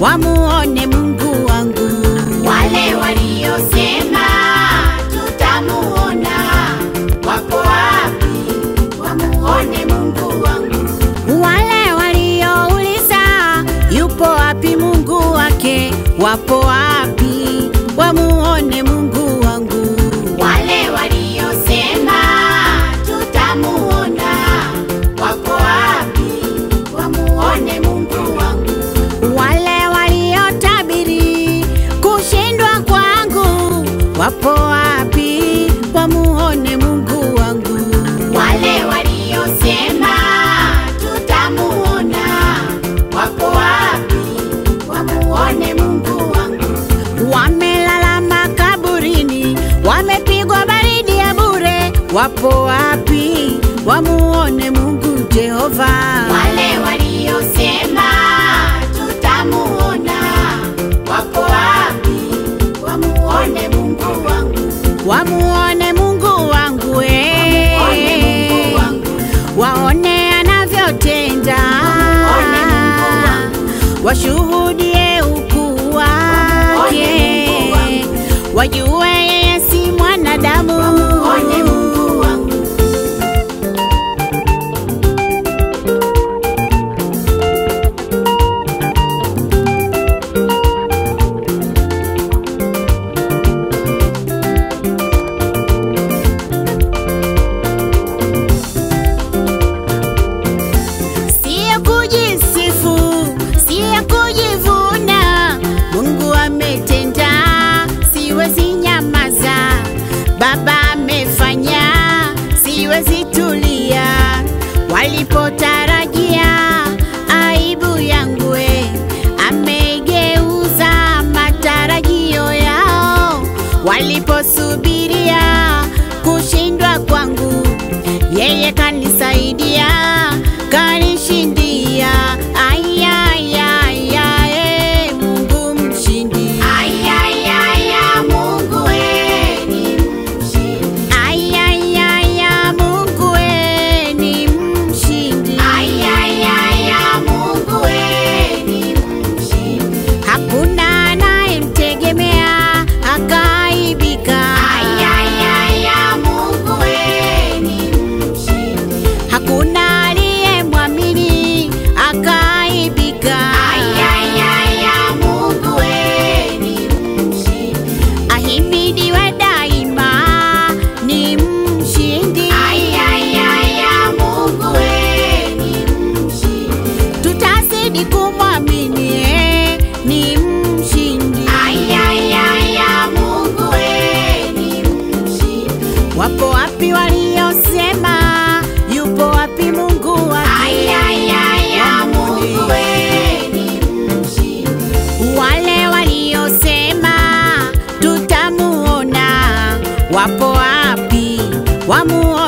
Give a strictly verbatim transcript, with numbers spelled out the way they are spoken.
wamuone Mungu wangu. Wale waliosema tutamuona wako wapi? Wamuone Mungu wangu. Wale waliouliza yupo wapi Mungu wake, wapo wapi? Wamuone Mungu wangu. Wale waliosema tutamuona wako wapi? Wamuone Mungu wangu. Wale waliotabiri kushindwa kwangu, wapo wapi? Wamuone Mungu wangu. Wale waliosema tutamuona wako wapi? Wamuone Mungu wangu. Wamelala makaburini, wamepigwa baridi ya bure, wapo wapi? Wamuone Mungu Jehova. Wale waliosema tutamuona wako wapi? Wamuone Mungu wangu. Wamuone Mungu wangu, eh. Wamuone Mungu wangu. Waone anavyotenda, Wamuone Mungu wangu. washuhudie ukuu wake, Mungu wangu. wajue yeye si mwanadamu. Wamuone Mungu wangu. Siya kujisifu, siya kujivuna, Mungu ametenda, siwezi nyamaza. Baba amefanya, siwezi tulia. Walipotarajia aibu yangu, we ameigeuza matarajio yao. Waliposubiria kushindwa kwangu, yeye kanisaidia, kanishindia. Aya, aya, aya, eh, Mungu mshindi. Aya, aya, aya, Mungu we ni mshindi. Aya, aya, aya, Mungu we ni mshindi. Aya, aya, aya, Mungu we ni mshindi. Hakuna anayemtegemea akaibika. Aya, aya, aya, Mungu we ni mshindi. Hakuna aliyemwamini akaibika. Aya, aya, aya, Mungu we ni mshindi. Ahimidiwe daima, ni mshindi. Aya, aya, aya, Mungu we ni mshindi. Tutazidi kumwamini, eh, ni mshindi. Aya, aya, aya, Mungu we ni mshindi. Wapo wapi waliosema yupo wapi Mungu wake? Aya, aya, aya, Mungu we ni mshindi. Wale waliosema tutamuona, wapo wapi? Wamuone